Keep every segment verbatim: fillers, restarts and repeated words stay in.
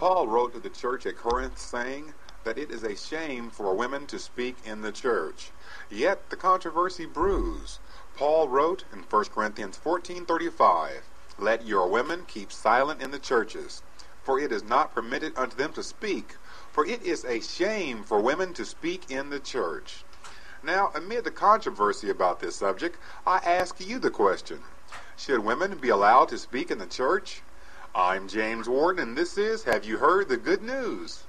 Paul wrote to the church at Corinth saying that it is a shame for women to speak in the church. Yet the controversy brews. Paul wrote in First Corinthians fourteen thirty-five, "Let your women keep silent in the churches, for it is not permitted unto them to speak, for it is a shame for women to speak in the church." Now, amid the controversy about this subject, I ask you the question, should women be allowed to speak in the church? I'm James Warden, and this is Have You Heard the Good News?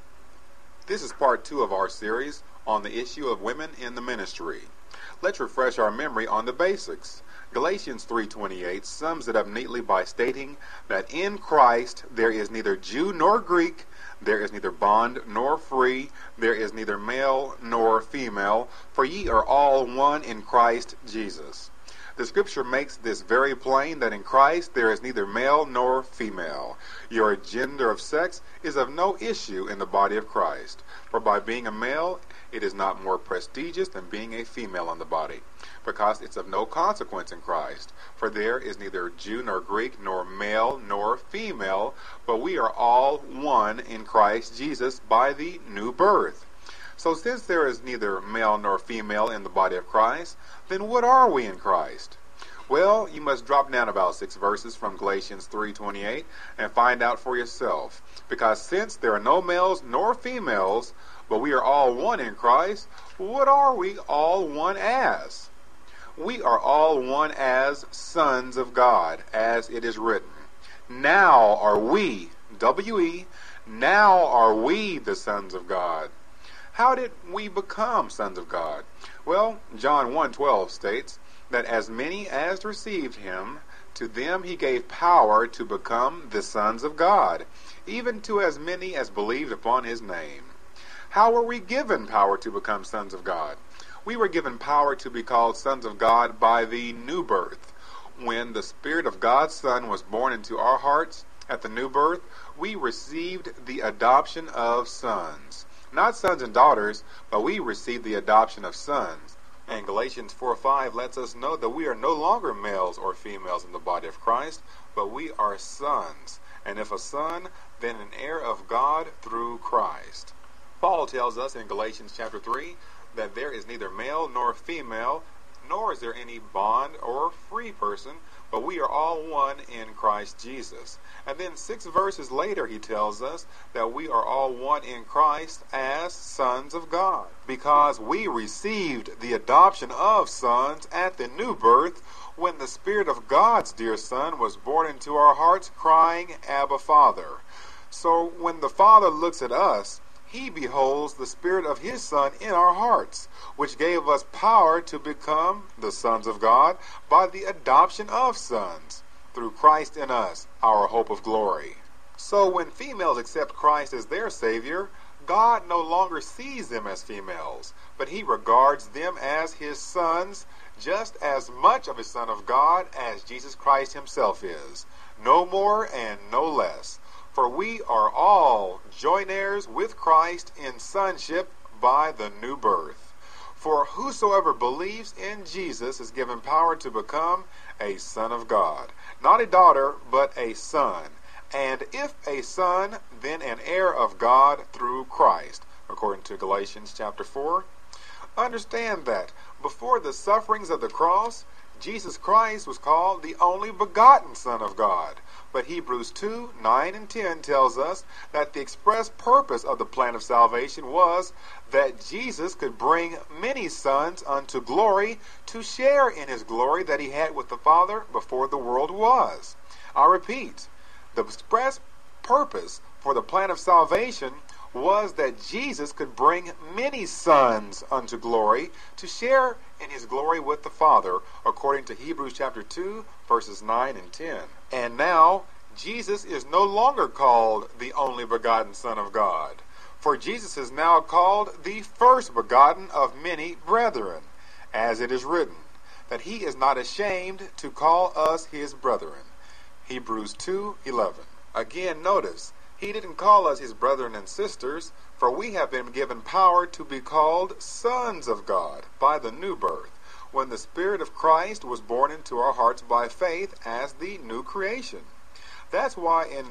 This is part two of our series on the issue of women in the ministry. Let's refresh our memory on the basics. Galatians three twenty-eight sums it up neatly by stating that in Christ there is neither Jew nor Greek, there is neither bond nor free, there is neither male nor female, for ye are all one in Christ Jesus. The scripture makes this very plain that in Christ there is neither male nor female. Your gender of sex is of no issue in the body of Christ, for by being a male it is not more prestigious than being a female in the body, because it's of no consequence in Christ. For there is neither Jew nor Greek, nor male nor female, but we are all one in Christ Jesus by the new birth. So since there is neither male nor female in the body of Christ, then what are we in Christ? Well, you must drop down about six verses from Galatians three twenty-eight and find out for yourself. Because since there are no males nor females, but we are all one in Christ, what are we all one as? We are all one as sons of God, as it is written. Now are we, W E, now are we the sons of God. How did we become sons of God? Well, John one twelve states that as many as received him, to them he gave power to become the sons of God, even to as many as believed upon his name. How were we given power to become sons of God? We were given power to be called sons of God by the new birth. When the Spirit of God's Son was born into our hearts at the new birth, we received the adoption of sons. Not sons and daughters, but we received the adoption of sons. And Galatians four five lets us know that we are no longer males or females in the body of Christ, but we are sons. And if a son, then an heir of God through Christ. Paul tells us in Galatians chapter three that there is neither male nor female, nor is there any bond or free person, but we are all one in Christ Jesus. And then six verses later he tells us that we are all one in Christ as sons of God, because we received the adoption of sons at the new birth when the Spirit of God's dear Son was born into our hearts, crying, Abba, Father. So when the Father looks at us, he beholds the Spirit of his Son in our hearts, which gave us power to become the sons of God by the adoption of sons, through Christ in us, our hope of glory. So when females accept Christ as their Savior, God no longer sees them as females, but he regards them as his sons, just as much of a son of God as Jesus Christ himself is, no more and no less. For we are all joint heirs with Christ in sonship by the new birth. For whosoever believes in Jesus is given power to become a son of God. Not a daughter, but a son. And if a son, then an heir of God through Christ, according to Galatians chapter four. Understand that before the sufferings of the cross, Jesus Christ was called the only begotten Son of God. But Hebrews two, nine and ten tells us that the express purpose of the plan of salvation was that Jesus could bring many sons unto glory to share in his glory that he had with the Father before the world was. I repeat, the express purpose for the plan of salvation was that Jesus could bring many sons unto glory to share in his glory with the Father, according to Hebrews chapter two, verses nine and ten. And now, Jesus is no longer called the only begotten Son of God, for Jesus is now called the first begotten of many brethren, as it is written, that he is not ashamed to call us his brethren. Hebrews two eleven. Again, notice, he didn't call us his brethren and sisters, for we have been given power to be called sons of God by the new birth, when the Spirit of Christ was born into our hearts by faith as the new creation. That's why in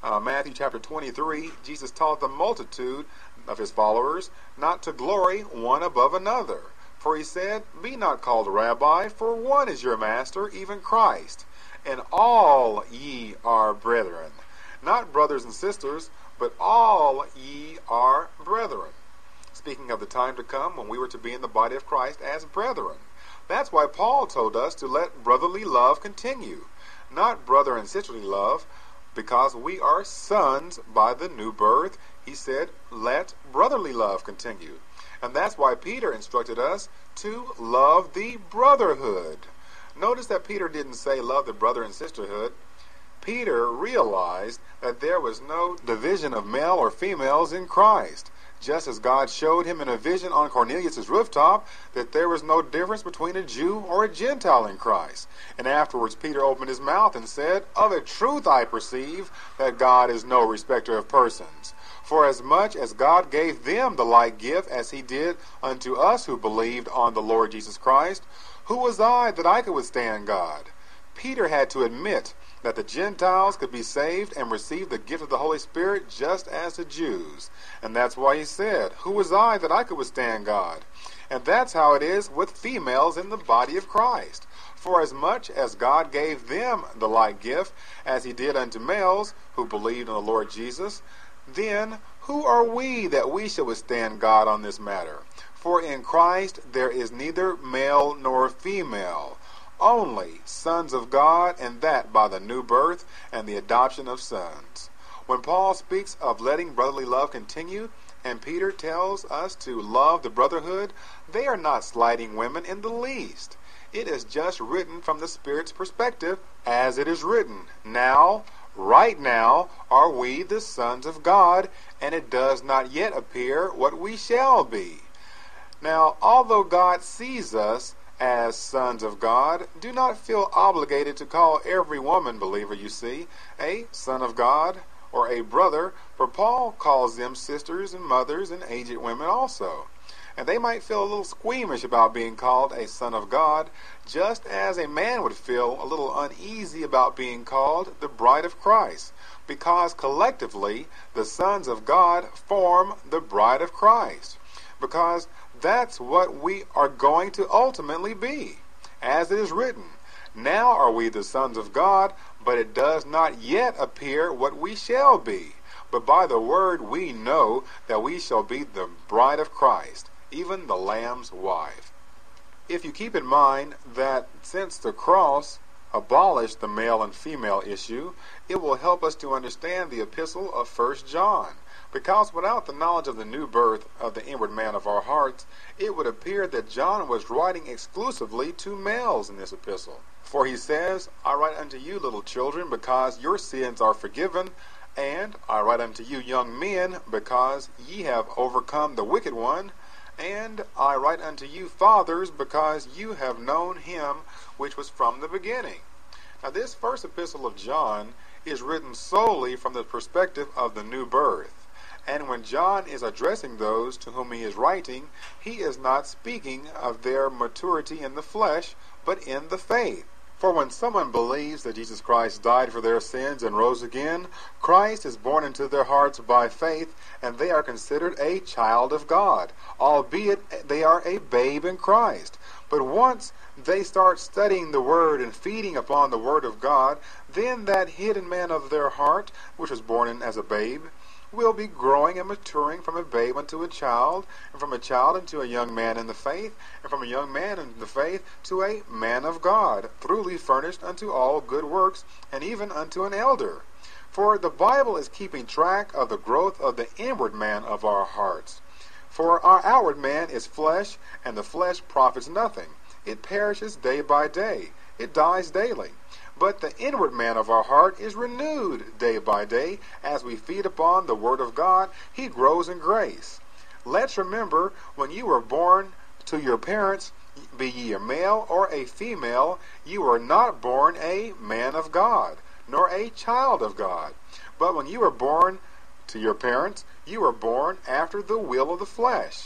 uh, Matthew chapter twenty-three, Jesus taught the multitude of his followers not to glory one above another. For he said, "Be not called Rabbi, for one is your master, even Christ. And all ye are brethren." Not brothers and sisters, but all ye are brethren. Speaking of the time to come when we were to be in the body of Christ as brethren. That's why Paul told us to let brotherly love continue. Not brother and sisterly love, because we are sons by the new birth. He said, let brotherly love continue. And that's why Peter instructed us to love the brotherhood. Notice that Peter didn't say love the brother and sisterhood. Peter realized that there was no division of male or females in Christ. Just as God showed him in a vision on Cornelius' rooftop that there was no difference between a Jew or a Gentile in Christ. And afterwards Peter opened his mouth and said, "Of a truth I perceive that God is no respecter of persons. For as much as God gave them the like gift as he did unto us who believed on the Lord Jesus Christ, who was I that I could withstand God?" Peter had to admit that the Gentiles could be saved and receive the gift of the Holy Spirit just as the Jews. And that's why he said, "Who was I that I could withstand God?" And that's how it is with females in the body of Christ. For as much as God gave them the like gift as he did unto males who believed on the Lord Jesus, then who are we that we shall withstand God on this matter? For in Christ there is neither male nor female, only sons of God, and that by the new birth and the adoption of sons. When Paul speaks of letting brotherly love continue, and Peter tells us to love the brotherhood, they are not slighting women in the least. It is just written from the Spirit's perspective, as it is written, "Now, right now, are we the sons of God, and it does not yet appear what we shall be." Now, although God sees us as sons of God, do not feel obligated to call every woman, believer you see, a son of God or a brother, for Paul calls them sisters and mothers and aged women also. And they might feel a little squeamish about being called a son of God, just as a man would feel a little uneasy about being called the bride of Christ, because collectively the sons of God form the bride of Christ, because that's what we are going to ultimately be. As it is written, "Now are we the sons of God, but it does not yet appear what we shall be. But by the word we know that we shall be the bride of Christ, even the Lamb's wife." If you keep in mind that since the cross abolished the male and female issue, it will help us to understand the epistle of First John. Because without the knowledge of the new birth of the inward man of our hearts, it would appear that John was writing exclusively to males in this epistle. For he says, "I write unto you, little children, because your sins are forgiven, and I write unto you, young men, because ye have overcome the wicked one, and I write unto you, fathers, because you have known him which was from the beginning." Now this first epistle of John is written solely from the perspective of the new birth. And when John is addressing those to whom he is writing, he is not speaking of their maturity in the flesh, but in the faith. For when someone believes that Jesus Christ died for their sins and rose again, Christ is born into their hearts by faith, and they are considered a child of God, albeit they are a babe in Christ. But once they start studying the Word and feeding upon the Word of God, then that hidden man of their heart, which was born in as a babe, will be growing and maturing from a babe unto a child, and from a child into a young man in the faith, and from a young man in the faith to a man of God, truly furnished unto all good works, and even unto an elder. For the Bible is keeping track of the growth of the inward man of our hearts. For our outward man is flesh, and the flesh profits nothing. It perishes day by day. It dies daily. But the inward man of our heart is renewed day by day. As we feed upon the Word of God, he grows in grace. Let's remember, when you were born to your parents, be ye a male or a female, you were not born a man of God, nor a child of God. But when you were born to your parents, you were born after the will of the flesh.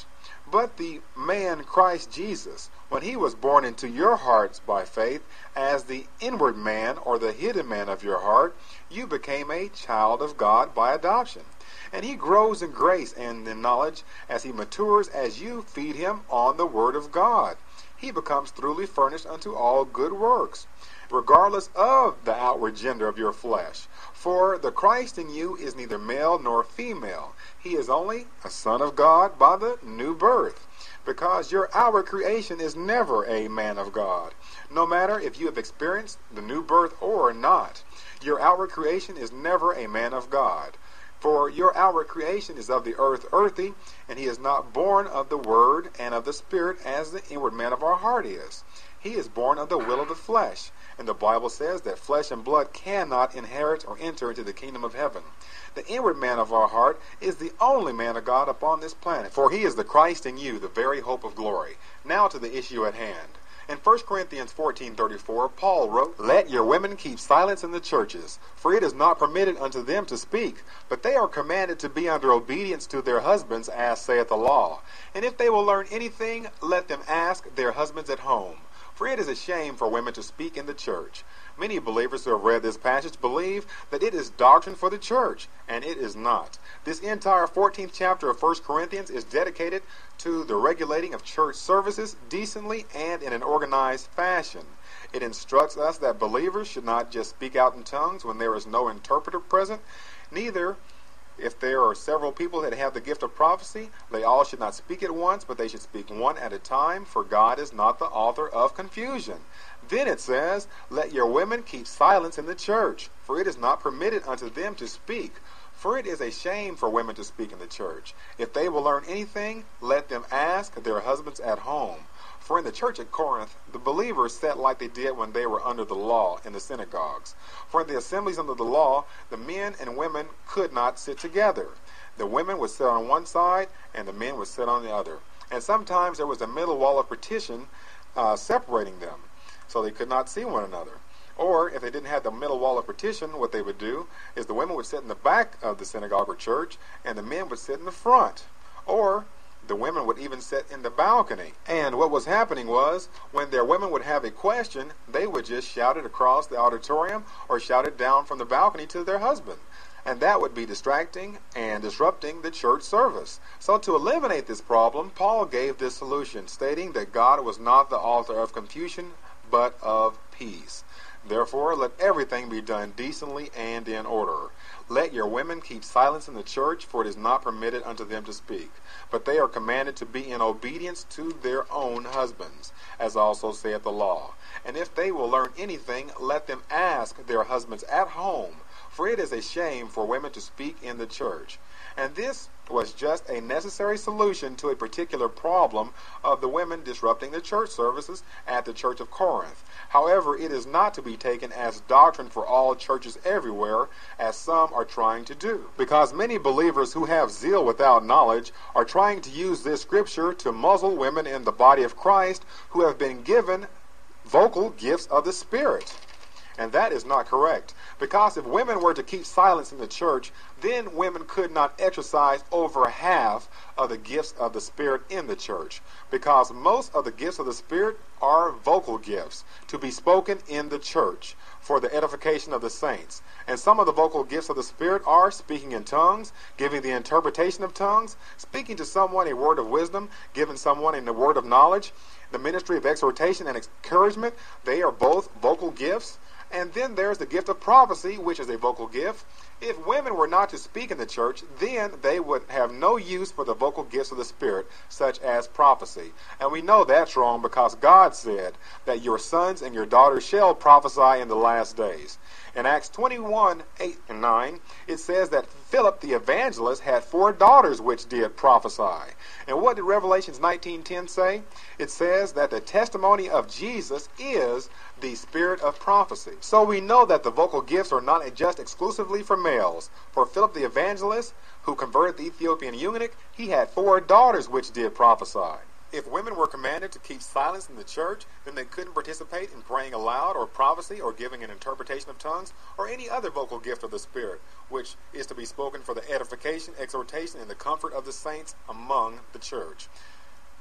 But the man Christ Jesus, when he was born into your hearts by faith, as the inward man or the hidden man of your heart, you became a child of God by adoption. And he grows in grace and in knowledge as he matures, as you feed him on the word of God. He becomes truly furnished unto all good works, regardless of the outward gender of your flesh. For the Christ in you is neither male nor female. He is only a son of God by the new birth, because your outward creation is never a man of God. No matter if you have experienced the new birth or not, your outward creation is never a man of God. For your outward creation is of the earth earthy, and he is not born of the word and of the Spirit as the inward man of our heart is. He is born of the will of the flesh. And the Bible says that flesh and blood cannot inherit or enter into the kingdom of heaven. The inward man of our heart is the only man of God upon this planet, for he is the Christ in you, the very hope of glory. Now to the issue at hand. In First Corinthians fourteen thirty-four, Paul wrote, "Let your women keep silence in the churches, for it is not permitted unto them to speak, but they are commanded to be under obedience to their husbands, as saith the law. And if they will learn anything, let them ask their husbands at home. For it is a shame for women to speak in the church." Many believers who have read this passage believe that it is doctrine for the church, and it is not. This entire fourteenth chapter of First Corinthians is dedicated to the regulating of church services decently and in an organized fashion. It instructs us that believers should not just speak out in tongues when there is no interpreter present. Neither, if there are several people that have the gift of prophecy, they all should not speak at once, but they should speak one at a time, for God is not the author of confusion. Then it says, "Let your women keep silence in the church, for it is not permitted unto them to speak. For it is a shame for women to speak in the church. If they will learn anything, let them ask their husbands at home." For in the church at Corinth, the believers sat like they did when they were under the law in the synagogues. For in the assemblies under the law, the men and women could not sit together. The women would sit on one side, and the men would sit on the other. And sometimes there was a middle wall of partition uh, separating them, so they could not see one another. Or, if they didn't have the middle wall of partition, what they would do is the women would sit in the back of the synagogue or church, and the men would sit in the front. Or, the women would even sit in the balcony. And what was happening was, when their women would have a question, they would just shout it across the auditorium or shout it down from the balcony to their husband. And that would be distracting and disrupting the church service. So to eliminate this problem, Paul gave this solution, stating that God was not the author of confusion, but of peace. Therefore, let everything be done decently and in order. Let your women keep silence in the church, for it is not permitted unto them to speak. But they are commanded to be in obedience to their own husbands, as also saith the law. And if they will learn anything, let them ask their husbands at home. For it is a shame for women to speak in the church. And this was just a necessary solution to a particular problem of the women disrupting the church services at the church of Corinth. However, it is not to be taken as doctrine for all churches everywhere, as some are trying to do. Because many believers who have zeal without knowledge are trying to use this scripture to muzzle women in the body of Christ who have been given vocal gifts of the Spirit. And that is not correct. Because if women were to keep silence in the church, then women could not exercise over half of the gifts of the Spirit in the church. Because most of the gifts of the Spirit are vocal gifts to be spoken in the church for the edification of the saints. And some of the vocal gifts of the Spirit are speaking in tongues, giving the interpretation of tongues, speaking to someone a word of wisdom, giving someone a word of knowledge, the ministry of exhortation and encouragement. They are both vocal gifts. And then there's the gift of prophecy, which is a vocal gift. If women were not to speak in the church, then they would have no use for the vocal gifts of the Spirit, such as prophecy. And we know that's wrong because God said that your sons and your daughters shall prophesy in the last days. In Acts twenty-one, eight and nine, it says that Philip the evangelist had four daughters which did prophesy. And what did Revelations nineteen ten say? It says that the testimony of Jesus is the spirit of prophecy. So we know that the vocal gifts are not just exclusively for males. For Philip the evangelist, who converted the Ethiopian eunuch, he had four daughters which did prophesy. If women were commanded to keep silence in the church, then they couldn't participate in praying aloud or prophecy or giving an interpretation of tongues or any other vocal gift of the Spirit, which is to be spoken for the edification, exhortation, and the comfort of the saints among the church.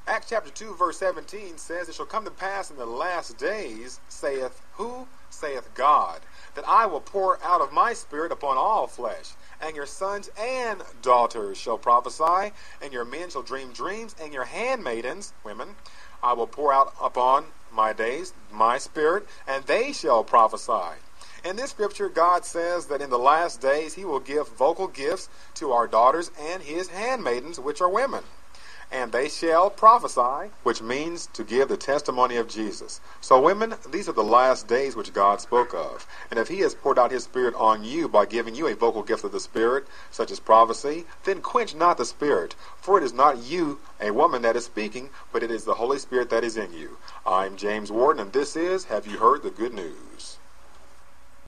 Acts chapter two, verse seventeen says, "It shall come to pass in the last days, saith who? Saith God, that I will pour out of my spirit upon all flesh, and your sons and daughters shall prophesy, and your men shall dream dreams, and your handmaidens," women, "I will pour out upon my days my spirit, and they shall prophesy." In this scripture, God says that in the last days he will give vocal gifts to our daughters and his handmaidens, which are women. And they shall prophesy, which means to give the testimony of Jesus. So women, these are the last days which God spoke of. And if he has poured out his Spirit on you by giving you a vocal gift of the Spirit, such as prophecy, then quench not the Spirit. For it is not you, a woman, that is speaking, but it is the Holy Spirit that is in you. I'm James Warden, and this is Have You Heard the Good News?